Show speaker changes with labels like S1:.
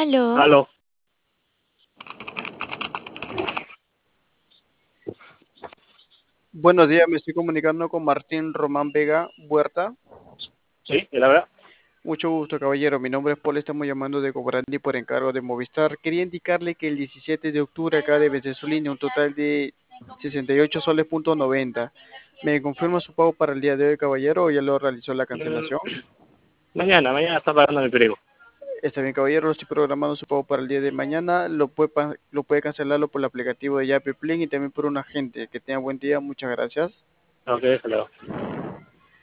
S1: Aló,
S2: Aló.
S3: Buenos días, me estoy comunicando con Martín Román Vega Huerta.
S2: Sí, la verdad.
S3: Mucho gusto, caballero. Mi nombre es Paul, estamos llamando de Cobrandi por encargo de Movistar. Quería indicarle que el 17 de octubre acaba de vencer su línea un total de 68 soles punto 90. ¿Me confirma su pago para el día de hoy, caballero, o ya lo realizó la
S2: Mm,
S3: cancelación?
S2: mañana está pagando mi primo.
S3: Está bien, caballero, lo estoy programando su pago para el día de mañana. Lo puede cancelarlo por el aplicativo de Yape Plin y también por un agente. Que tenga buen día, muchas gracias.
S2: Ok, hasta luego.